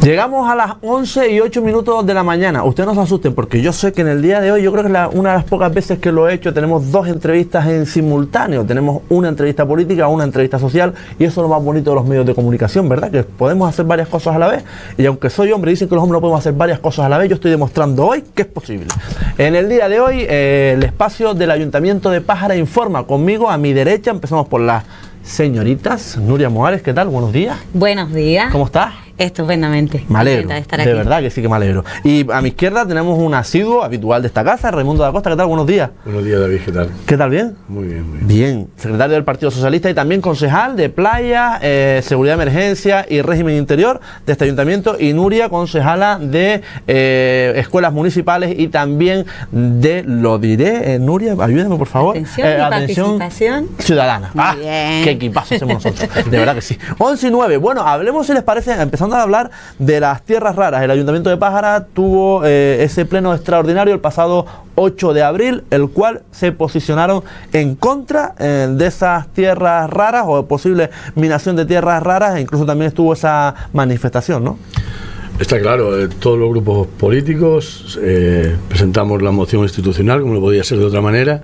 Llegamos a las 11:08 de la mañana. Ustedes no se asusten porque yo sé que en el día de hoy, yo creo que es una de las pocas veces que lo he hecho, tenemos dos entrevistas en simultáneo. Tenemos una entrevista política, una entrevista social, y eso es lo más bonito de los medios de comunicación, ¿verdad? Que podemos hacer varias cosas a la vez, y aunque soy hombre, dicen que los hombres no podemos hacer varias cosas a la vez, yo estoy demostrando hoy que es posible. En el día de hoy, el espacio del Ayuntamiento de Pájara informa. Conmigo, a mi derecha, empezamos por las señoritas. Nuria Moares, ¿qué tal? Buenos días. Buenos días. ¿Cómo estás? Estupendamente. Me alegro, de estar aquí. De verdad que sí que me alegro. Y a mi izquierda tenemos un asiduo habitual de esta casa, Raimundo da Costa. ¿Qué tal? Buenos días. Buenos días, David, ¿qué tal? ¿Qué tal? ¿Bien? Muy bien, muy bien. Bien, secretario del Partido Socialista y también concejal de Playa, Seguridad de Emergencia y Régimen Interior de este ayuntamiento, y Nuria, concejala de Escuelas Municipales y también de, lo diré, Nuria, ayúdame por favor. Atención, participación ciudadana. Muy bien. Qué equipazo hacemos nosotros, de verdad que sí. 11:09, bueno, hablemos, si les parece, empezando a hablar de las tierras raras. El Ayuntamiento de Pájara tuvo ese pleno extraordinario el pasado 8 de abril, el cual se posicionaron en contra de esas tierras raras o posible minación de tierras raras, e incluso también estuvo esa manifestación, ¿no? Está claro, todos los grupos políticos presentamos la moción institucional, como no podía ser de otra manera,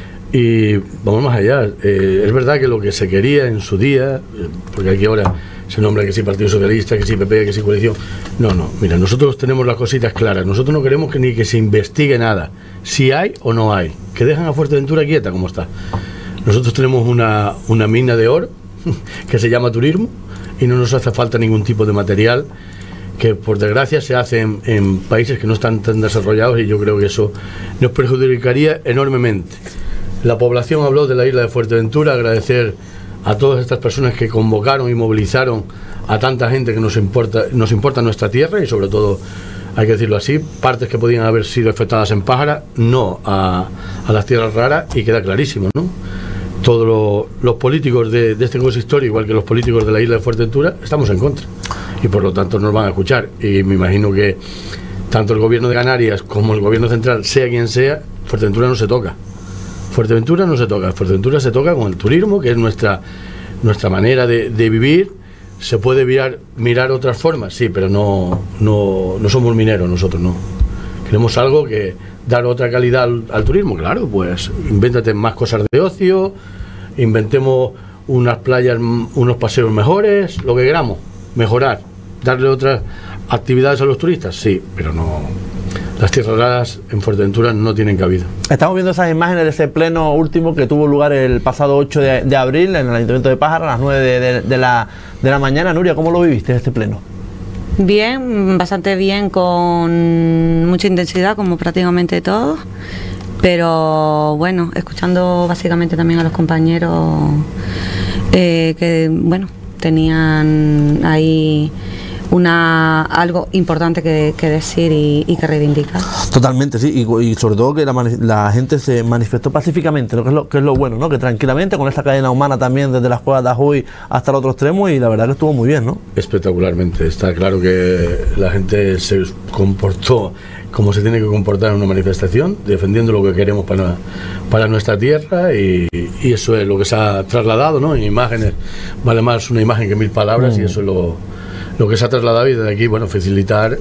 y vamos más allá. Es verdad que lo que se quería en su día, porque aquí ahora se nombra que sí Partido Socialista, que sí PP, que sí coalición. No, mira, nosotros tenemos las cositas claras. Nosotros no queremos ni que se investigue nada, si hay o no hay, que dejan a Fuerteventura quieta como está. Nosotros tenemos una mina de oro que se llama turismo, y no nos hace falta ningún tipo de material que por desgracia se hace en países que no están tan desarrollados, y yo creo que eso nos perjudicaría enormemente. La población habló de la isla de Fuerteventura. Agradecer a todas estas personas que convocaron y movilizaron a tanta gente que nos importa nuestra tierra, y sobre todo, hay que decirlo así, partes que podían haber sido afectadas en Pájara, no a las tierras raras, y queda clarísimo, ¿no? Todos los políticos de este consistorio, igual que los políticos de la isla de Fuerteventura, estamos en contra, y por lo tanto nos van a escuchar, y me imagino que tanto el gobierno de Canarias como el gobierno central, sea quien sea, Fuerteventura no se toca. Fuerteventura no se toca, Fuerteventura se toca con el turismo, que es nuestra manera de vivir. Se puede mirar otras formas, sí, pero no somos mineros nosotros, no. Queremos algo que dar otra calidad al turismo, claro, pues invéntate más cosas de ocio, inventemos unas playas, unos paseos mejores, lo que queramos, mejorar, darle otras actividades a los turistas, sí, pero no. Las tierras raras en Fuerteventura no tienen cabida. Estamos viendo esas imágenes de ese pleno último que tuvo lugar el pasado 8 de abril en el Ayuntamiento de Pájara a las 9 de la mañana. Nuria, ¿cómo lo viviste este pleno? Bien, bastante bien, con mucha intensidad, como prácticamente todos, pero bueno, escuchando básicamente también a los compañeros que, bueno, tenían ahí algo importante que decir y que reivindicar. Totalmente, sí, y sobre todo que la gente se manifestó pacíficamente, ¿no? que es lo bueno, ¿no? Que tranquilamente, con esta cadena humana también, desde las cuevas de Ajuy hasta el otro extremo, y la verdad que estuvo muy bien, ¿no? Espectacularmente. Está claro que la gente se comportó como se tiene que comportar en una manifestación, defendiendo lo que queremos para nuestra tierra, y eso es lo que se ha trasladado, ¿no? En imágenes vale más una imagen que 1000 palabras, y eso es lo que se ha trasladado, y desde aquí, bueno, felicitar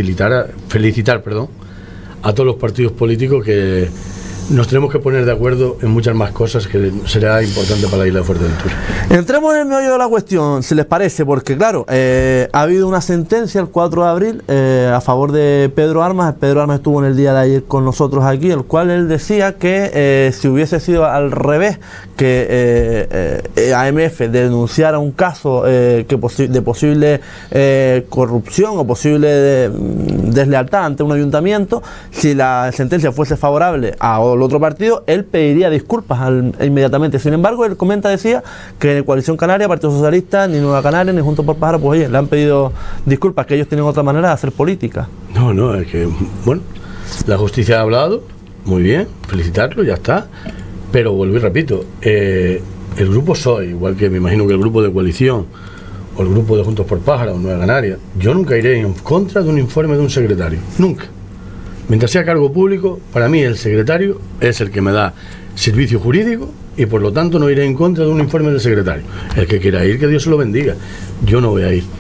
a todos los partidos políticos, que nos tenemos que poner de acuerdo en muchas más cosas que será importante para la isla de Fuerteventura. Entremos en el meollo de la cuestión, si les parece, porque claro, ha habido una sentencia el 4 de abril a favor de Pedro Armas. Pedro Armas estuvo en el día de ayer con nosotros aquí, el cual él decía que si hubiese sido al revés, que AMF denunciara un caso de posible corrupción o posible deslealtad ante un ayuntamiento, si la sentencia fuese favorable al otro partido, él pediría disculpas inmediatamente. Sin embargo, él decía que en Coalición Canaria, Partido Socialista, ni Nueva Canaria, ni Juntos por Pájara, pues oye, le han pedido disculpas, que ellos tienen otra manera de hacer política. No, es que, bueno, la justicia ha hablado, muy bien, felicitarlo, ya está, pero vuelvo y repito, el grupo PSOE, igual que me imagino que el grupo de Coalición o el grupo de Juntos por Pájara o Nueva Canaria, yo nunca iré en contra de un informe de un secretario, nunca. Mientras sea cargo público, para mí el secretario es el que me da servicio jurídico, y por lo tanto no iré en contra de un informe del secretario. El que quiera ir, que Dios se lo bendiga. Yo no voy a ir.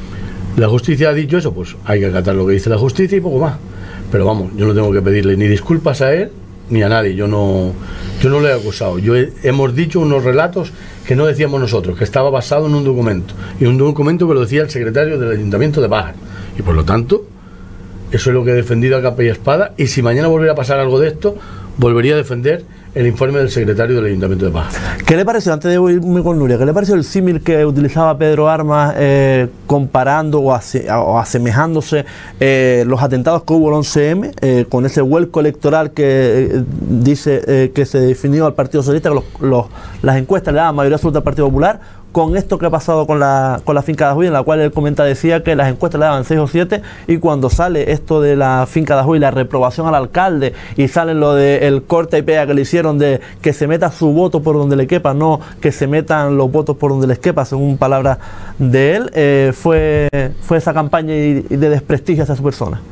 La justicia ha dicho eso, pues hay que acatar lo que dice la justicia y poco más. Pero vamos, yo no tengo que pedirle ni disculpas a él ni a nadie. Yo no le he acusado. Hemos dicho unos relatos que no decíamos nosotros, que estaba basado en un documento, y un documento que lo decía el secretario del Ayuntamiento de Pájara, y por lo tanto eso es lo que he defendido a capa y espada, y si mañana volviera a pasar algo de esto, volvería a defender el informe del secretario del Ayuntamiento de Pájara. ¿Qué le pareció, antes de irme con Nuria, qué le pareció el símil que utilizaba Pedro Armas comparando o asemejándose los atentados que hubo el 11M con ese vuelco electoral que dice que se definió al Partido Socialista, que las encuestas le daban mayoría absoluta al Partido Popular, con esto que ha pasado con la finca de Ajuy, en la cual él decía que las encuestas le daban 6 o 7, y cuando sale esto de la finca de Ajuy, la reprobación al alcalde, y sale lo del corte y pega que le hicieron de que se meta su voto por donde le quepa, no que se metan los votos por donde les quepa, según palabras de él, fue esa campaña de desprestigio hacia su persona.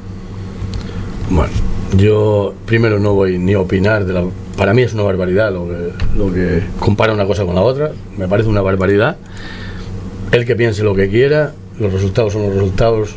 Bueno, yo primero no voy ni a opinar para mí es una barbaridad lo que compara una cosa con la otra, me parece una barbaridad. El que piense lo que quiera, los resultados son los resultados.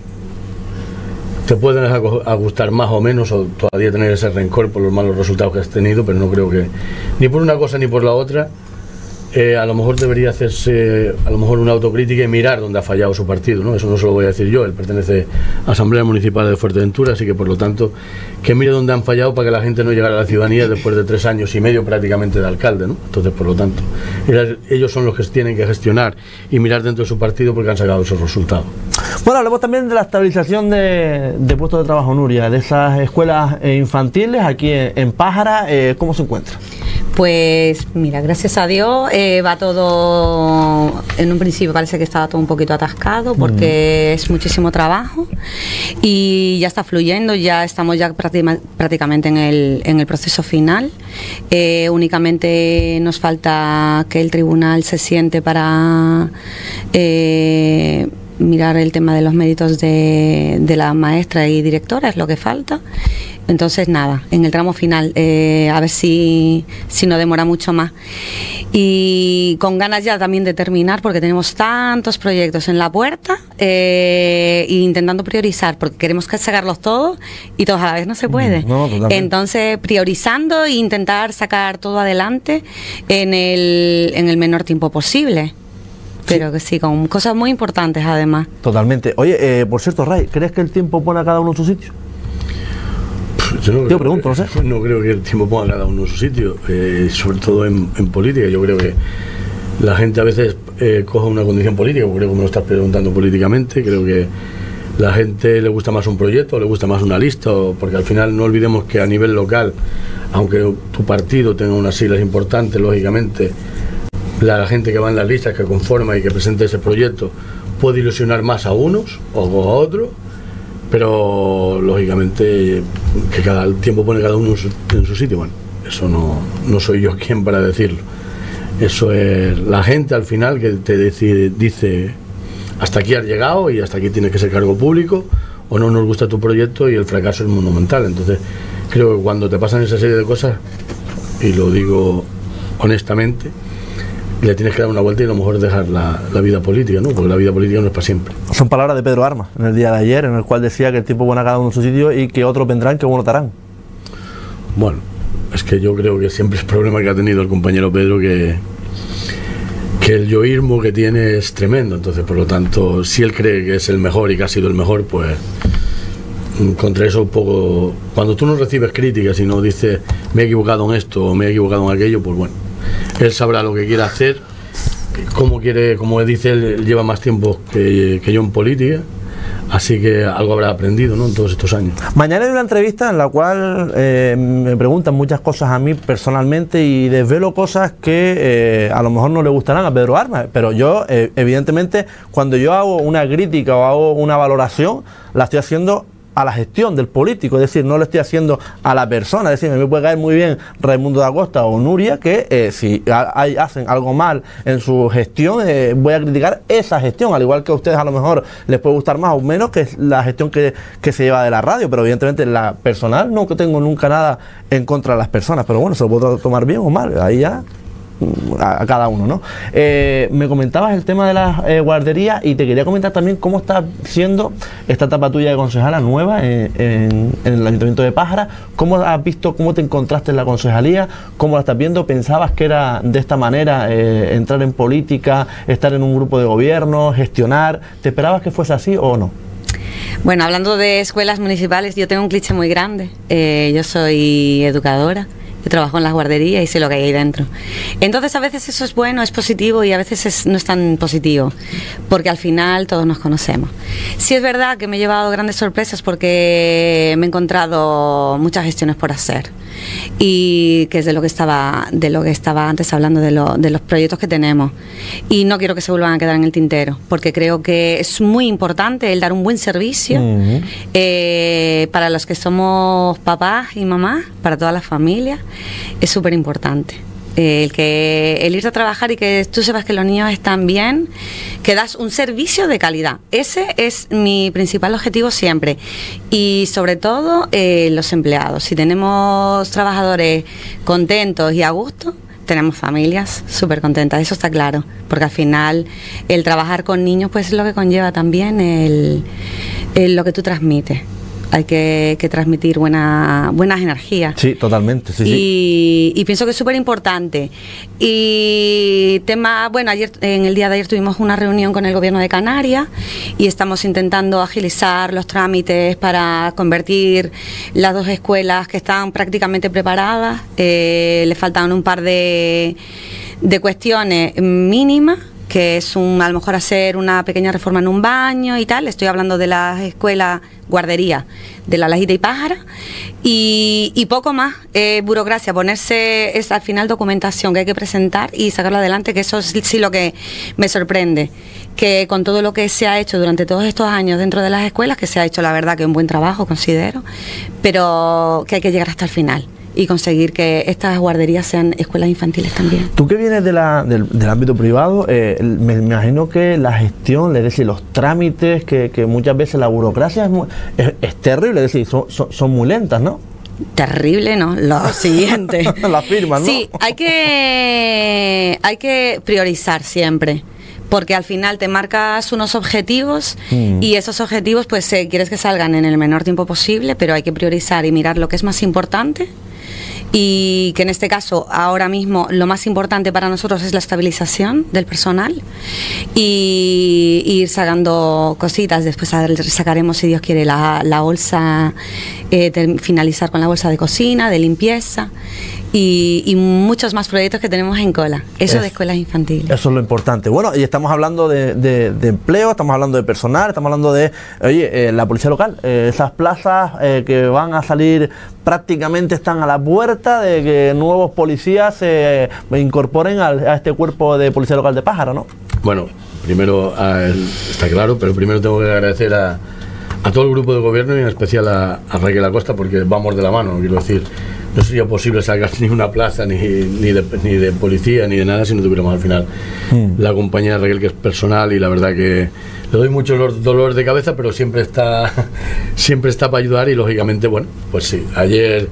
Te pueden gustar más o menos, o todavía tener ese rencor por los malos resultados que has tenido, pero no creo que ni por una cosa ni por la otra. A lo mejor debería hacerse una autocrítica y mirar dónde ha fallado su partido, ¿no? Eso no se lo voy a decir yo, él pertenece a la Asamblea Municipal de Fuerteventura, así que por lo tanto que mire dónde han fallado para que la gente no llegara a la ciudadanía después de 3 años y medio prácticamente de alcalde, ¿no? Entonces por lo tanto ellos son los que tienen que gestionar y mirar dentro de su partido porque han sacado esos resultados. Bueno, hablemos también de la estabilización de puestos de trabajo, Nuria, de esas escuelas infantiles aquí en Pájara, ¿cómo se encuentra? Pues mira, gracias a Dios va todo, en un principio parece que estaba todo un poquito atascado porque es muchísimo trabajo y ya está fluyendo, ya estamos ya prácticamente en el proceso final. Únicamente nos falta que el tribunal se siente para mirar el tema de los méritos de la maestra y directora, es lo que falta. Entonces nada, en el tramo final, a ver si no demora mucho más. Y con ganas ya también de terminar, porque tenemos tantos proyectos en la puerta, e intentando priorizar, porque queremos sacarlos todos y todos a la vez no se puede. No, entonces priorizando e intentar sacar todo adelante en el menor tiempo posible. Pero que sí, con cosas muy importantes además. Totalmente. Oye, por cierto, Ray, ¿crees que el tiempo pone a cada uno en su sitio? Yo no creo que el tiempo ponga cada uno en su sitio, sobre todo en política. Yo creo que la gente a veces coge una condición política, porque creo que me lo estás preguntando políticamente. Creo que la gente le gusta más un proyecto, le gusta más una lista, porque al final no olvidemos que a nivel local, aunque tu partido tenga unas siglas importantes, lógicamente la gente que va en las listas, que conforma y que presenta ese proyecto, puede ilusionar más a unos o a otros, pero lógicamente que cada tiempo pone cada uno en su sitio. Bueno, eso no soy yo quien para decirlo. Eso es la gente al final que te dice hasta aquí has llegado y hasta aquí tienes que ser cargo público, o no nos gusta tu proyecto y el fracaso es monumental. Entonces creo que cuando te pasan esa serie de cosas, y lo digo honestamente, le tienes que dar una vuelta y a lo mejor dejar la vida política, ¿no? Porque la vida política no es para siempre. Son palabras de Pedro Armas en el día de ayer, en el cual decía que el tiempo pone a cada uno en su sitio y que otros vendrán que uno harán. Bueno, es que yo creo que siempre el problema que ha tenido el compañero Pedro, que el yoísmo que tiene es tremendo. Entonces, por lo tanto, si él cree que es el mejor y que ha sido el mejor, pues contra eso un poco. Cuando tú no recibes críticas y no dices me he equivocado en esto o me he equivocado en aquello, pues bueno, él sabrá lo que quiere hacer, cómo quiere, como dice él lleva más tiempo que yo en política, así que algo habrá aprendido, ¿no?, en todos estos años. Mañana hay una entrevista en la cual me preguntan muchas cosas a mí personalmente y desvelo cosas que a lo mejor no le gustarán a Pedro Armas, pero yo evidentemente cuando yo hago una crítica o hago una valoración la estoy haciendo a la gestión del político, es decir, no lo estoy haciendo a la persona. Es decir, a mí me puede caer muy bien Raimundo da Costa o Nuria, que si hacen algo mal en su gestión, voy a criticar esa gestión, al igual que a ustedes a lo mejor les puede gustar más o menos que la gestión que se lleva de la radio, pero evidentemente la personal no tengo nunca nada en contra de las personas, pero bueno, se lo puedo tomar bien o mal, ahí ya. a cada uno, ¿no? Me comentabas el tema de las guarderías y te quería comentar también cómo está siendo esta etapa tuya de concejala nueva en el Ayuntamiento de Pájara. ¿Cómo has visto, cómo te encontraste en la concejalía? ¿Cómo la estás viendo? ¿Pensabas que era de esta manera entrar en política, estar en un grupo de gobierno, gestionar? ¿Te esperabas que fuese así o no? Bueno, hablando de escuelas municipales, yo tengo un cliché muy grande. Yo soy educadora, yo trabajo en las guarderías y sé lo que hay ahí dentro. Entonces, a veces eso es bueno, es positivo, y a veces no es tan positivo, porque al final todos nos conocemos. Sí es verdad que me he llevado grandes sorpresas porque me he encontrado muchas gestiones por hacer, y que es de lo que estaba antes hablando, de los proyectos que tenemos, y no quiero que se vuelvan a quedar en el tintero, porque creo que es muy importante el dar un buen servicio para los que somos papás y mamás, para todas las familias. Es súper importante el irte a trabajar y que tú sepas que los niños están bien, que das un servicio de calidad. Ese es mi principal objetivo siempre. Y sobre todo los empleados. Si tenemos trabajadores contentos y a gusto, tenemos familias súper contentas, eso está claro, porque al final el trabajar con niños pues es lo que conlleva también lo que tú transmites. Hay que transmitir buenas energías. Sí, totalmente. Sí, y pienso que es súper importante. Y en el día de ayer tuvimos una reunión con el Gobierno de Canarias y estamos intentando agilizar los trámites para convertir las 2 escuelas que están prácticamente preparadas. Le faltan un par de cuestiones mínimas, que es a lo mejor hacer una pequeña reforma en un baño y tal. Estoy hablando de las escuelas guardería de La Lajita y Pájara, y poco más. Burocracia, es al final documentación que hay que presentar y sacarla adelante, que eso es sí lo que me sorprende, que con todo lo que se ha hecho durante todos estos años dentro de las escuelas, que se ha hecho la verdad que un buen trabajo, considero, pero que hay que llegar hasta el final y conseguir que estas guarderías sean escuelas infantiles también. Tú que vienes del ámbito privado, me imagino que la gestión, es decir, los trámites, que muchas veces la burocracia es terrible, es decir, son muy lentas, ¿no? Terrible, ¿no? Lo siguiente. Las firmas, ¿no? Sí, hay que priorizar siempre, porque al final te marcas unos objetivos y esos objetivos pues quieres que salgan en el menor tiempo posible, pero hay que priorizar y mirar lo que es más importante. Y que en este caso, ahora mismo, lo más importante para nosotros es la estabilización del personal y ir sacando cositas. Después sacaremos, si Dios quiere, la bolsa, finalizar con la bolsa de cocina, de limpieza y muchos más proyectos que tenemos en cola. Eso de escuelas infantiles. Eso es lo importante. Bueno, y estamos hablando de empleo, estamos hablando de personal, estamos hablando de, la policía local, esas plazas que van a salir prácticamente están a la puerta de que nuevos policías se incorporen a este cuerpo de policía local de Pájara, ¿no? Bueno, primero está claro, pero primero tengo que agradecer a todo el grupo de gobierno y en especial a Raquel Acosta, porque vamos de la mano, quiero decir. No sería posible sacar ni una plaza ni de policía ni de nada si no tuviéramos al final la compañía de Raquel, que es personal, y la verdad que le doy muchos dolores de cabeza, pero siempre está para ayudar. Y lógicamente, bueno, pues sí, ayer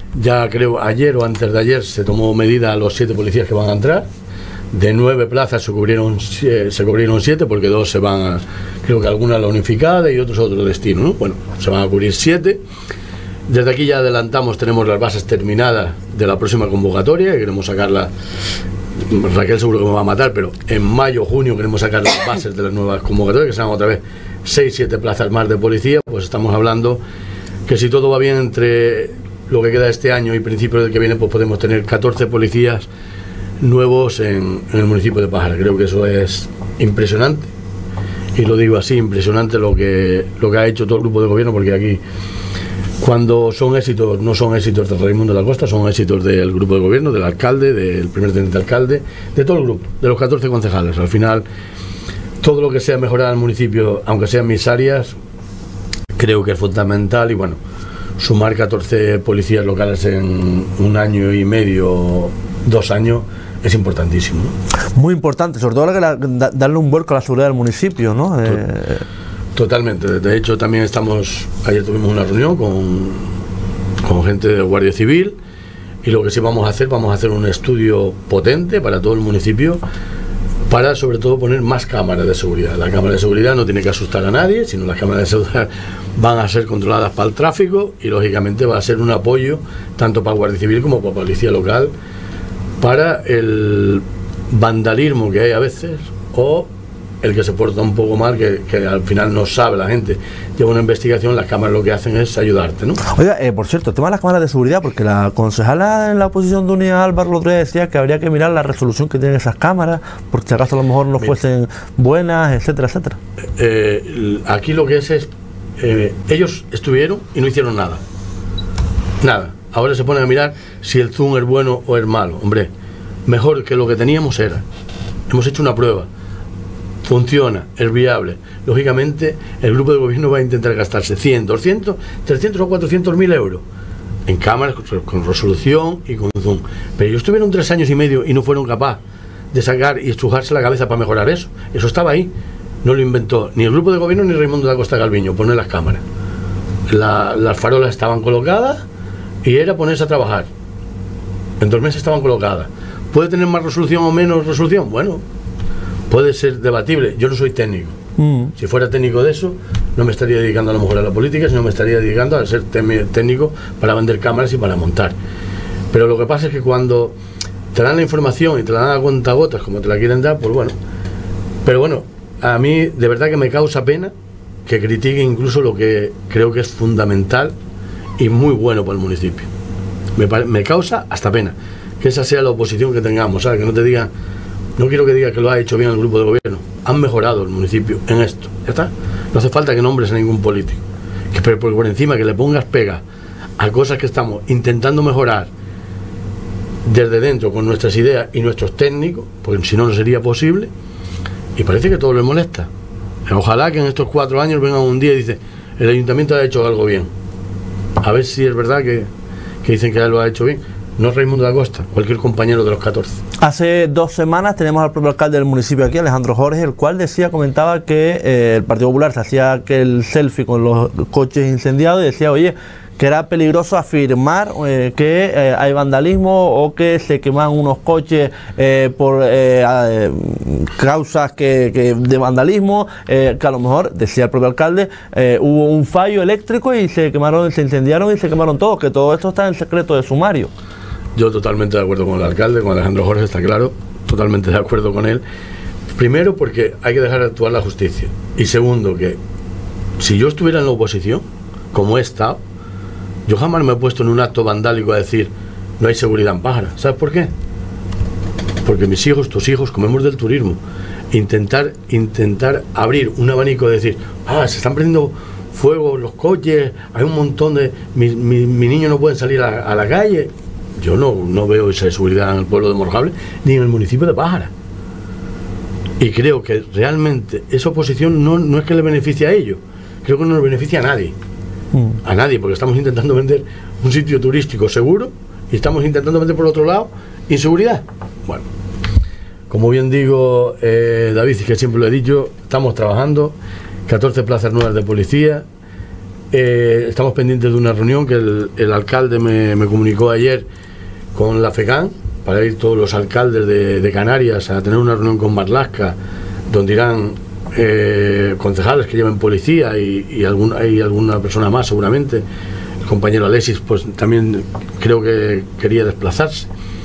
o antes de ayer se tomó medida a los 7 policías que van a entrar. De 9 plazas se cubrieron 7, porque 2 se van creo que alguna a la unificada y otros a otro destino, ¿no? Bueno, se van a cubrir 7. Desde aquí ya adelantamos, tenemos las bases terminadas de la próxima convocatoria, que queremos sacarla. Raquel seguro que me va a matar, pero en mayo, junio queremos sacar las bases de las nuevas convocatorias, que sean otra vez 6-7 plazas más de policía. Pues estamos hablando que si todo va bien, entre lo que queda este año y principios del que viene, pues podemos tener 14 policías nuevos en el municipio de Pájara. Creo que eso es impresionante, y lo digo así, impresionante lo que ha hecho todo el grupo de gobierno, porque aquí, cuando son éxitos, no son éxitos de Raimundo de la Costa, son éxitos del grupo de gobierno, del alcalde, del primer teniente alcalde, de todo el grupo, de los 14 concejales. Al final, todo lo que sea mejorar al municipio, aunque sean mis áreas, creo que es fundamental. Y bueno, sumar 14 policías locales en 1 año y medio, 2 años, es importantísimo, ¿no? Muy importante, sobre todo darle un vuelco a la seguridad del municipio, ¿no? Totalmente. De hecho, también ayer tuvimos una reunión con gente de Guardia Civil, Y lo que sí vamos a hacer un estudio potente para todo el municipio, para sobre todo poner más cámaras de seguridad. La cámara de seguridad no tiene que asustar a nadie, sino las cámaras de seguridad van a ser controladas para el tráfico y lógicamente va a ser un apoyo tanto para Guardia Civil como para Policía Local para el vandalismo que hay a veces, o el que se porta un poco mal, que al final no sabe la gente. Lleva una investigación, las cámaras lo que hacen es ayudarte, ¿no? Oiga, por cierto, el tema de las cámaras de seguridad, porque la concejala en la oposición de Unidad, Álvaro, el otro día decía que habría que mirar la resolución que tienen esas cámaras, porque si acaso a lo mejor no fuesen buenas, etcétera, etcétera. Aquí lo que es ellos estuvieron y no hicieron nada. Nada. Ahora se ponen a mirar si el zoom es bueno o es malo. Hombre, mejor que lo que teníamos era. Hemos hecho una prueba. Funciona, es viable. Lógicamente, el grupo de gobierno va a intentar gastarse 100, 200, 300 o 400.000 euros en cámaras con resolución y con zoom. Pero ellos estuvieron 3 años y medio y no fueron capaces de sacar y estrujarse la cabeza para mejorar eso. Eso estaba ahí. No lo inventó ni el grupo de gobierno ni Raimundo da Costa Calviño, poner las cámaras. Las farolas estaban colocadas y era ponerse a trabajar. En 2 meses estaban colocadas. ¿Puede tener más resolución o menos resolución? Bueno, puede ser debatible. Yo no soy técnico. Si fuera técnico de eso, no me estaría dedicando a lo mejor a la política, sino me estaría dedicando a ser técnico para vender cámaras y para montar. Pero lo que pasa es que cuando te dan la información y te la dan a cuentagotas, como te la quieren dar, pues bueno. Pero bueno, a mí de verdad que me causa pena que critiquen incluso lo que creo que es fundamental y muy bueno para el municipio. Me causa hasta pena que esa sea la oposición que tengamos, ¿sabes? Que no te digan. No quiero que diga que lo ha hecho bien el grupo de gobierno. Han mejorado el municipio en esto. ¿Ya está? No hace falta que nombres a ningún político. Pero por encima que le pongas pega a cosas que estamos intentando mejorar desde dentro con nuestras ideas y nuestros técnicos, porque si no, no sería posible. Y parece que todo les molesta. Ojalá que en estos 4 años vengan un día y dicen, el ayuntamiento ha hecho algo bien. A ver si es verdad que dicen que él lo ha hecho bien. No Raimundo da Costa, cualquier compañero de los 14. Hace 2 semanas tenemos al propio alcalde del municipio aquí, Alejandro Jorge, el cual comentaba que el Partido Popular se hacía aquel selfie con los coches incendiados y decía, oye, que era peligroso afirmar que hay vandalismo o que se queman unos coches por causas de vandalismo, que a lo mejor, decía el propio alcalde, hubo un fallo eléctrico y se incendiaron y se quemaron todos, que todo esto está en secreto de sumario. Yo totalmente de acuerdo con el alcalde, con Alejandro Jorge, está claro, totalmente de acuerdo con él. Primero, porque hay que dejar actuar la justicia. Y segundo, que si yo estuviera en la oposición, como he estado, yo jamás me he puesto en un acto vandálico a decir no hay seguridad en Pájara. ¿Sabes por qué? Porque mis hijos, tus hijos, comemos del turismo. Intentar abrir un abanico de decir, se están prendiendo fuego los coches, hay un montón de... Mi niño no pueden salir a la calle. Yo no veo esa seguridad en el pueblo de Morrojable ni en el municipio de Pájara. Y creo que realmente esa oposición no es que le beneficie a ellos, creo que no nos beneficia a nadie. A nadie, porque estamos intentando vender un sitio turístico seguro y estamos intentando vender por otro lado inseguridad. Bueno, como bien digo, David, y que siempre lo he dicho, estamos trabajando 14 plazas nuevas de policía. Estamos pendientes de una reunión que el alcalde me comunicó ayer con la FECAN para ir todos los alcaldes de Canarias a tener una reunión con Marlaska, donde irán concejales que lleven policía y alguna persona más seguramente. El compañero Alexis pues también creo que quería desplazarse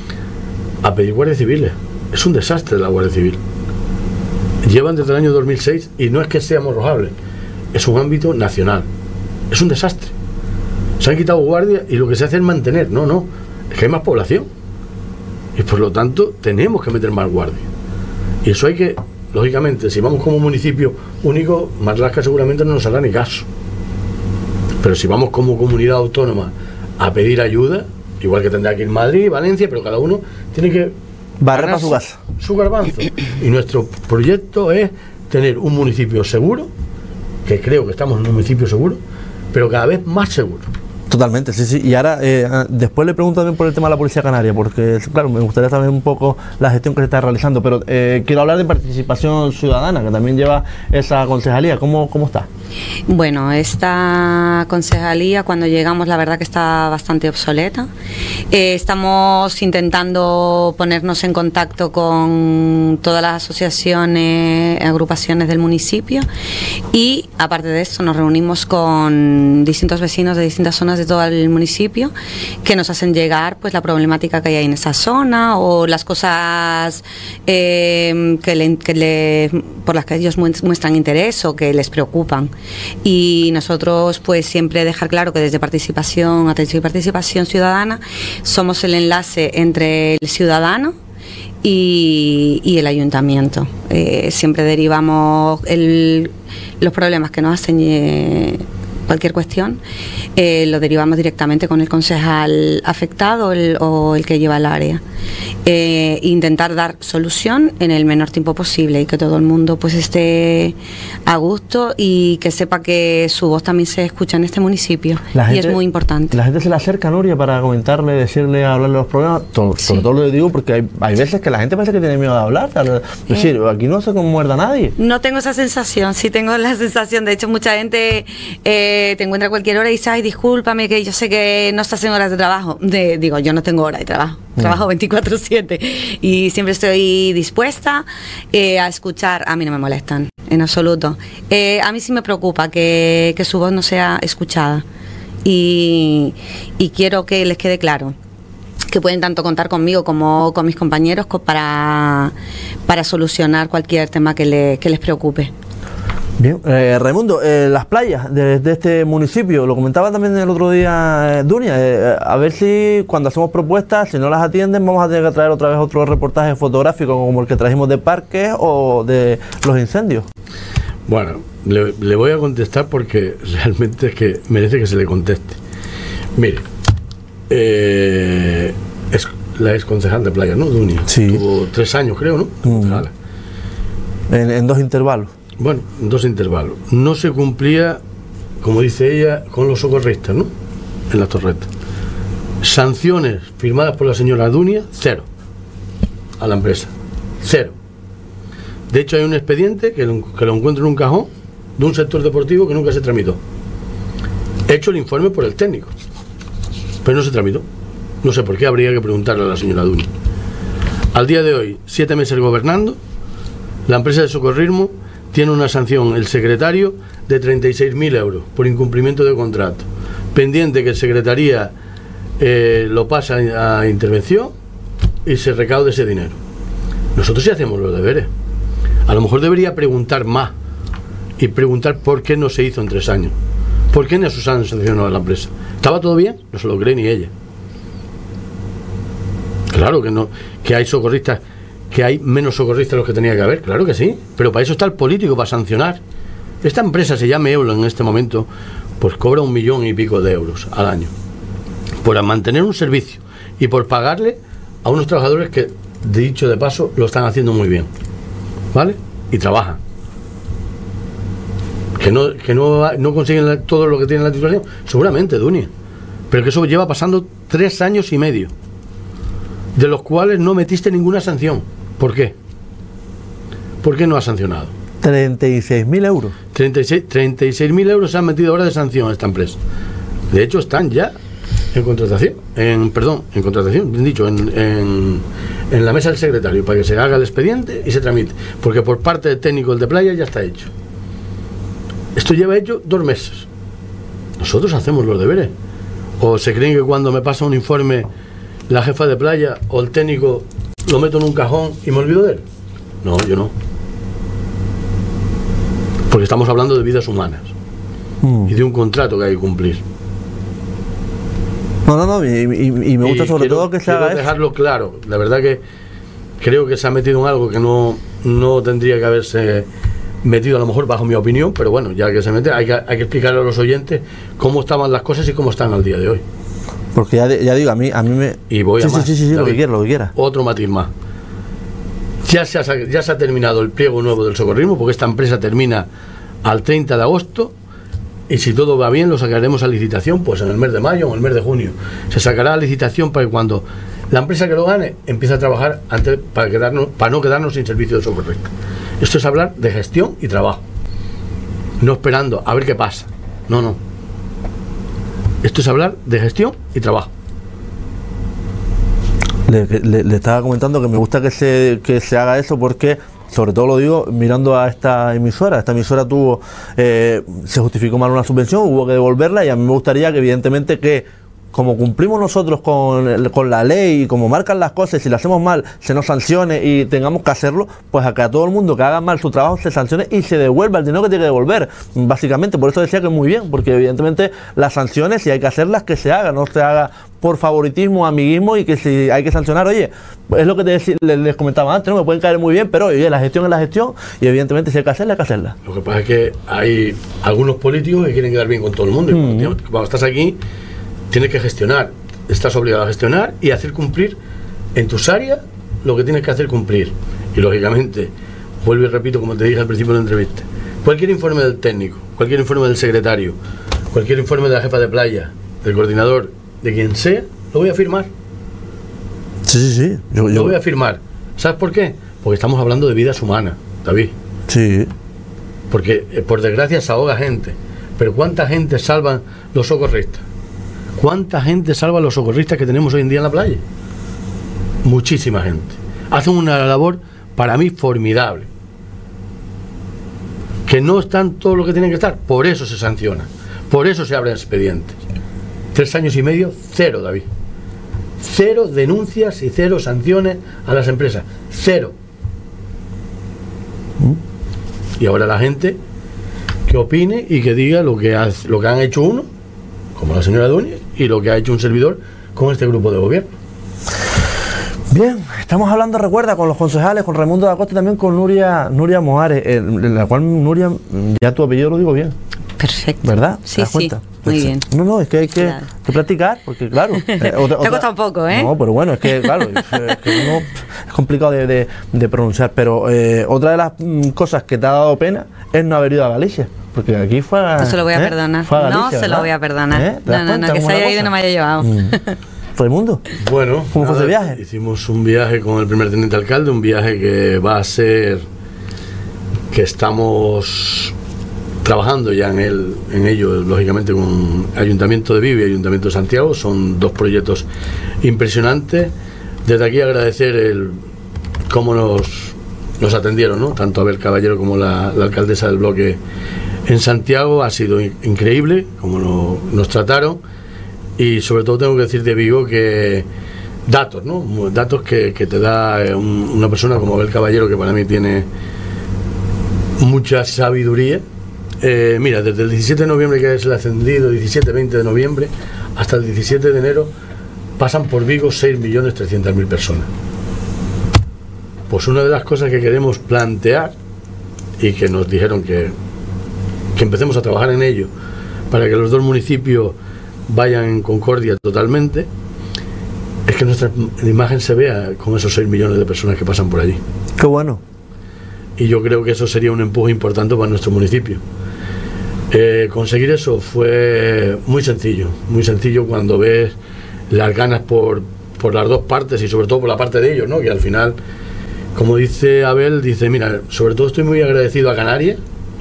a pedir guardias civiles. Es un desastre la Guardia Civil. Llevan desde el año 2006 y no es que sea Morrojable, es un ámbito nacional. Es un desastre. Se han quitado guardias y lo que se hace es mantener. No, es que hay más población y por lo tanto tenemos que meter más guardias. Y eso hay que, lógicamente, si vamos como municipio único, Marlaska seguramente no nos hará ni caso. Pero si vamos como comunidad autónoma a pedir ayuda, igual que tendrá que ir Madrid, Valencia, pero cada uno tiene que barrer para su casa, su garbanzo. Y nuestro proyecto es tener un municipio seguro, que creo que estamos en un municipio seguro, pero cada vez más seguro. Totalmente, sí, sí. Y ahora, después le pregunto también por el tema de la Policía Canaria, porque, claro, me gustaría saber un poco la gestión que se está realizando, pero quiero hablar de participación ciudadana, que también lleva esa concejalía. ¿Cómo está? Bueno, esta concejalía, cuando llegamos, la verdad que está bastante obsoleta. Estamos intentando ponernos en contacto con todas las asociaciones, agrupaciones del municipio, y aparte de esto nos reunimos con distintos vecinos de distintas zonas de todo el municipio que nos hacen llegar pues la problemática que hay en esa zona o las cosas por las que ellos muestran interés o que les preocupan. Y nosotros pues siempre dejar claro que desde Participación, Atención y Participación Ciudadana somos el enlace entre el ciudadano y el ayuntamiento. Siempre derivamos los problemas que nos hacen cualquier cuestión, lo derivamos directamente con el concejal afectado o el que lleva el área. Intentar dar solución en el menor tiempo posible y que todo el mundo pues esté a gusto y que sepa que su voz también se escucha en este municipio, y es muy importante. La gente se le acerca a Nuria para comentarle, decirle, hablarle de los problemas. Sobre todo lo digo porque hay veces que la gente parece que tiene miedo de hablar. Es decir, aquí no se muerda nadie. No tengo esa sensación, sí tengo la sensación. De hecho, mucha gente te encuentra a cualquier hora y dice, ay, discúlpame, que yo sé que no estás en horas de trabajo. Digo, yo no tengo hora de trabajo. Trabajo 24/7 y siempre estoy dispuesta a escuchar. A mí no me molestan, en absoluto. A mí sí me preocupa que su voz no sea escuchada y quiero que les quede claro que pueden tanto contar conmigo como con mis compañeros para solucionar cualquier tema que les preocupe. Bien, Raimundo, las playas de este municipio, lo comentaba también el otro día Dunia, a ver si cuando hacemos propuestas, si no las atienden, vamos a tener que traer otra vez otro reportaje fotográfico como el que trajimos de parques o de los incendios. Bueno, le voy a contestar porque realmente es que merece que se le conteste. Mire, es la ex concejal de playa, ¿no? Dunia. Sí. Tuvo 3 años, creo, ¿no? En 2 intervalos. Bueno, 2 intervalos. No se cumplía, como dice ella, con los socorristas, ¿no? En las torretas. Sanciones firmadas por la señora Dunia, 0. A la empresa. 0. De hecho, hay un expediente que lo encuentro en un cajón de un sector deportivo que nunca se tramitó. He hecho el informe por el técnico, pero no se tramitó. No sé por qué, habría que preguntarle a la señora Dunia. Al día de hoy, 7 meses gobernando, la empresa de socorrismo tiene una sanción, el secretario, de 36.000 euros por incumplimiento de contrato. Pendiente que el secretaría lo pasa a intervención y se recaude ese dinero. Nosotros sí hacemos los deberes. A lo mejor debería preguntar más y preguntar por qué no se hizo en 3 años. ¿Por qué no se sancionó a la empresa? ¿Estaba todo bien? No se lo cree ni ella. Claro que no, que hay socorristas, que hay menos socorristas de los que tenía que haber, claro que sí, pero para eso está el político, para sancionar. Esta empresa, se llama Eulo en este momento, pues cobra 1 millón y pico de euros al año por mantener un servicio y por pagarle a unos trabajadores que, dicho de paso, lo están haciendo muy bien, ¿vale? Y trabajan. Que no consiguen todo lo que tienen la titulación, seguramente, Dunia, pero que eso lleva pasando 3 años y medio, de los cuales no metiste ninguna sanción. ¿Por qué? ¿Por qué no has sancionado? 36.000 euros. 36.000 euros se han metido ahora de sanción a esta empresa. De hecho, están ya en contratación, en contratación, bien dicho, en la mesa del secretario, para que se haga el expediente y se tramite. Porque por parte del técnico del de playa ya está hecho. Esto lleva hecho 2 meses. Nosotros hacemos los deberes. ¿O se creen que cuando me pasa un informe la jefa de playa o el técnico lo meto en un cajón y me olvido de él? No, yo no. Porque estamos hablando de vidas humanas y de un contrato que hay que cumplir. No, y me gusta sobre todo que se haga dejarlo claro. La verdad que creo que se ha metido en algo que no tendría que haberse metido, a lo mejor, bajo mi opinión, pero bueno, ya que se mete, hay que explicarle a los oyentes cómo estaban las cosas y cómo están al día de hoy. Porque ya digo, a mí me... Y voy a más. Sí, David, lo que quiera. Otro matiz más. Ya se ha terminado el pliego nuevo del socorrismo, porque esta empresa termina al 30 de agosto y si todo va bien lo sacaremos a licitación pues en el mes de mayo o en el mes de junio. Se sacará a licitación para que cuando la empresa que lo gane empiece a trabajar antes para no quedarnos sin servicio de socorro. Esto es hablar de gestión y trabajo, no esperando a ver qué pasa. No. Esto es hablar de gestión y trabajo. Le estaba comentando que me gusta que se haga eso porque, sobre todo lo digo mirando a esta emisora. Esta emisora tuvo, se justificó mal una subvención, hubo que devolverla, y a mí me gustaría que evidentemente que, como cumplimos nosotros con la ley y como marcan las cosas, y si lo hacemos mal se nos sancione y tengamos que hacerlo, pues a que a todo el mundo que haga mal su trabajo se sancione y se devuelva el dinero que tiene que devolver, básicamente. Por eso decía que muy bien, porque evidentemente las sanciones, si hay que hacerlas, que se haga, no se haga por favoritismo, amiguismo, y que si hay que sancionar, oye, es lo que les comentaba antes, ¿no? Me pueden caer muy bien, pero oye, la gestión es la gestión, y evidentemente si hay que hacerla, hay que hacerla. Lo que pasa es que hay algunos políticos que quieren quedar bien con todo el mundo, y cuando estás aquí tienes que gestionar, estás obligado a gestionar y hacer cumplir en tus áreas lo que tienes que hacer cumplir. Y lógicamente, vuelvo y repito, como te dije al principio de la entrevista, cualquier informe del técnico, cualquier informe del secretario, cualquier informe de la jefa de playa, del coordinador, de quien sea, lo voy a firmar. Sí. Lo voy a firmar. ¿Sabes por qué? Porque estamos hablando de vidas humanas, David. Sí. Porque por desgracia se ahoga gente. Pero ¿cuánta gente salvan los socorristas? ¿Cuánta gente salva a los socorristas que tenemos hoy en día en la playa? Muchísima gente. Hacen una labor, para mí, formidable. Que no están todo lo que tienen que estar. Por eso se sanciona. Por eso se abren expedientes. 3 años y medio, 0, David. 0 denuncias y 0 sanciones a las empresas. 0. Y ahora la gente que opine y que diga lo que han hecho uno, como la señora Núñez, y lo que ha hecho un servidor con este grupo de gobierno. Bien, estamos hablando, recuerda, con los concejales, con Raimundo da Costa y también con Nuria Moares, en la cual, Nuria, ya tu apellido lo digo bien. Perfecto. ¿Verdad? Sí, ¿Te das cuenta? muy bien. No, es que hay que practicar, porque claro... Te ha costado un poco, ¿eh? No, pero bueno, es que claro, es complicado de pronunciar, pero otra de las cosas que te ha dado pena es no haber ido a Galicia, porque aquí fue a... No se lo voy a perdonar, Galicia, no se ¿verdad? lo voy a perdonar. No, que se haya ido y no me haya llevado. Raimundo, bueno, ¿cómo fue ese viaje? Hicimos un viaje con el primer teniente alcalde, un viaje que va a ser, que estamos trabajando ya en ello, lógicamente, con Ayuntamiento de Vigo y Ayuntamiento de Santiago. Son 2 proyectos impresionantes. Desde aquí agradecer cómo nos atendieron, ¿no? Tanto Abel Caballero como la alcaldesa del bloque en Santiago. Ha sido increíble cómo nos trataron. Y sobre todo tengo que decir de Vigo que datos, ¿no? Datos que te da una persona como Abel Caballero, que para mí tiene mucha sabiduría. Mira, desde el 17 de noviembre, que es el ascendido, 17-20 de noviembre, hasta el 17 de enero, pasan por Vigo 6.300.000 personas. Pues una de las cosas que queremos plantear, y que nos dijeron que empecemos a trabajar en ello, para que los 2 municipios vayan en concordia totalmente, es que nuestra imagen se vea con esos 6 millones de personas que pasan por allí. Qué bueno. Y yo creo que eso sería un empuje importante para nuestro municipio. Conseguir eso fue muy sencillo cuando ves las ganas por las 2 partes, y sobre todo por la parte de ellos, ¿no? Que al final, como dice Abel, dice, mira, sobre todo estoy muy agradecido a Canarias,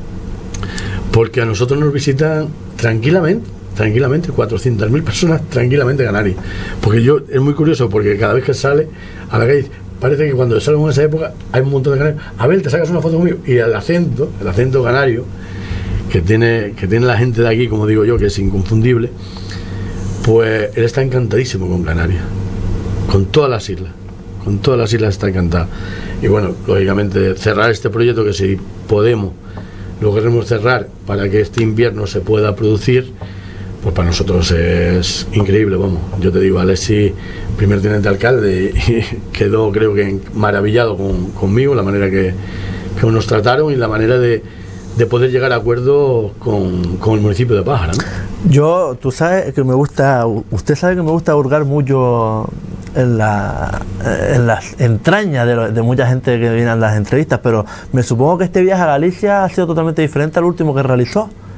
porque a nosotros nos visitan tranquilamente 400.000 personas tranquilamente en Canarias. Porque es muy curioso, porque cada vez que sale a la calle, parece que cuando salgo en esa época hay un montón de canarios. Abel, te sacas una foto conmigo. Y el acento canario que tiene la gente de aquí, como digo yo, que es inconfundible, pues él está encantadísimo con Canarias, con todas las islas está encantado. Y bueno, lógicamente cerrar este proyecto, que si podemos lo queremos cerrar para que este invierno se pueda producir, pues para nosotros es increíble. Vamos, yo te digo, Alexis, primer teniente alcalde, quedó, creo que, maravillado conmigo, la manera que nos trataron y la manera de poder llegar a acuerdo con el municipio de Pájara, ¿no? Tú sabes que usted sabe que me gusta hurgar mucho en las entrañas de mucha gente que viene a las entrevistas, pero me supongo que este viaje a Galicia ha sido totalmente diferente al último que realizó.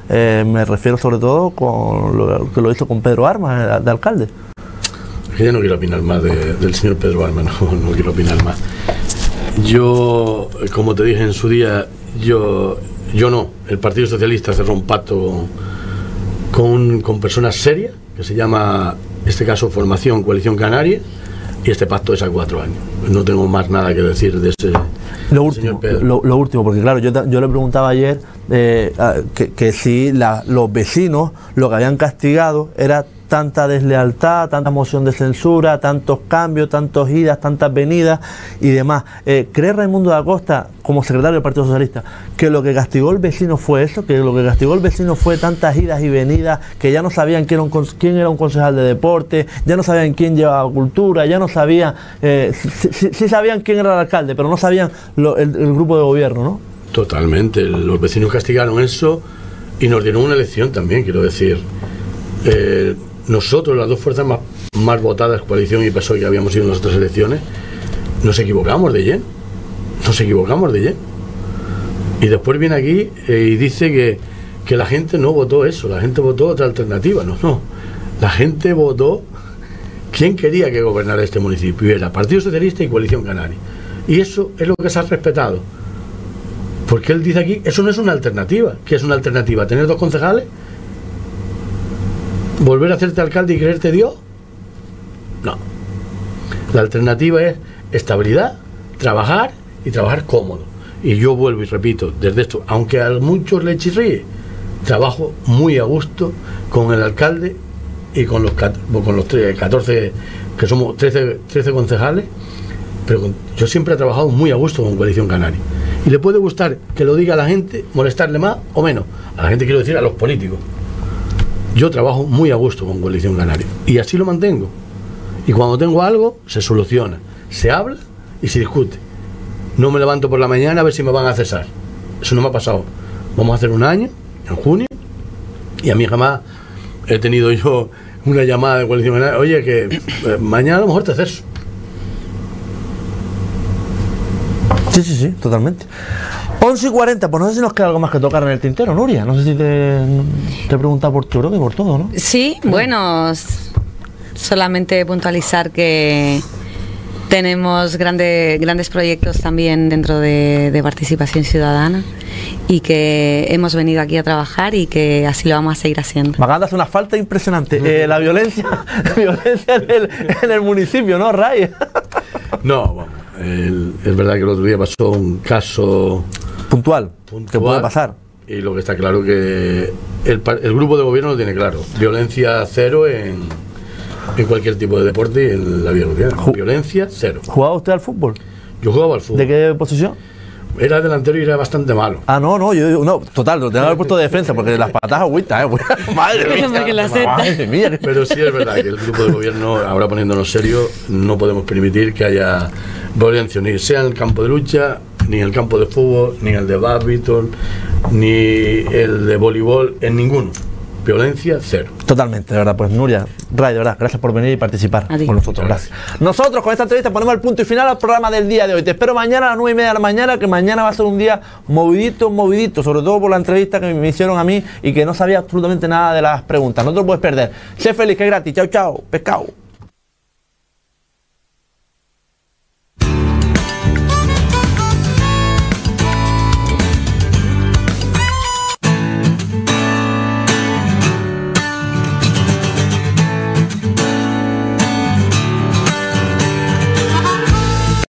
Me refiero sobre todo con lo que lo hizo con Pedro Armas, de alcalde. Yo no quiero opinar más del señor Pedro Armas, no quiero opinar más. Yo, como te dije en su día, yo no. El Partido Socialista cerró un pacto con personas serias, que se llama, en este caso, Formación Coalición Canaria, y este pacto es a 4 años. No tengo más nada que decir de ese señor Pedro. Lo último, porque claro, yo le preguntaba ayer que si los vecinos lo que habían castigado era tanta deslealtad, tanta moción de censura, tantos cambios, tantos idas, tantas venidas y demás. ¿Cree Raimundo da Costa, como secretario del Partido Socialista, que lo que castigó el vecino fue eso? ¿Que lo que castigó el vecino fue tantas idas y venidas, que ya no sabían quién era un concejal de deporte, ya no sabían quién llevaba cultura, ya no sabían, sí sabían quién era el alcalde, pero no sabían el grupo de gobierno, ¿no? Totalmente. Los vecinos castigaron eso y nos dieron una lección también, quiero decir. Nosotros, las dos fuerzas más votadas, Coalición y PSOE, que habíamos ido en las otras elecciones, nos equivocamos de lleno. Y después viene aquí y dice que la gente no votó eso, la gente votó otra alternativa. No. La gente votó quién quería que gobernara este municipio, y era Partido Socialista y Coalición Canaria. Y eso es lo que se ha respetado. Porque él dice aquí, eso no es una alternativa. ¿Qué es una alternativa? ¿Tener 2 concejales? ¿Volver a hacerte alcalde y creerte Dios? No. La alternativa es estabilidad, trabajar y trabajar cómodo. Y yo vuelvo y repito, desde esto, aunque a muchos les chirríe, trabajo muy a gusto con el alcalde y con los 14, que somos 13 concejales, pero yo siempre he trabajado muy a gusto con Coalición Canaria. Y le puede gustar que lo diga a la gente, molestarle más o menos. A la gente quiero decir, a los políticos. Yo trabajo muy a gusto con Coalición Canaria y así lo mantengo. Y cuando tengo algo, se soluciona, se habla y se discute. No me levanto por la mañana a ver si me van a cesar. Eso no me ha pasado. Vamos a hacer un año, en junio, y a mí jamás he tenido yo una llamada de Coalición Canaria, oye, que mañana a lo mejor te ceso. Sí, totalmente. 11:40, pues no sé si nos queda algo más que tocar en el tintero, Nuria. No sé si te he preguntado por tu, creo que por todo, ¿no? Sí, bueno, solamente puntualizar que tenemos grandes proyectos también dentro de participación ciudadana y que hemos venido aquí a trabajar y que así lo vamos a seguir haciendo. Me hace una falta impresionante. La violencia en el municipio, ¿no, Ray? No, vamos. Es verdad que el otro día pasó un caso puntual que puede pasar. Y lo que está claro que el grupo de gobierno lo tiene claro. Violencia cero en cualquier tipo de deporte y en la vida cotidiana. Violencia cero. ¿Jugaba usted al fútbol? Yo jugaba al fútbol. ¿De qué posición? Era delantero y era bastante malo. Yo no, total, lo tengo que haber puesto de defensa porque las patadas agüitas, Madre mía. Pero sí es verdad que el grupo de gobierno, ahora poniéndonos serio, no podemos permitir que haya violencia, ni sea en el campo de lucha, ni en el campo de fútbol, ni en el de bádminton, ni el de voleibol, en ninguno. Violencia cero. Totalmente, de verdad. Pues Nuria, Ray, de verdad, gracias por venir y participar con nosotros. Gracias. Nosotros con esta entrevista ponemos el punto y final al programa del día de hoy. Te espero mañana a las 9:30 de la mañana, que mañana va a ser un día movidito, sobre todo por la entrevista que me hicieron a mí y que no sabía absolutamente nada de las preguntas. No te lo puedes perder. Sé feliz, que es gratis. Chao, pescado.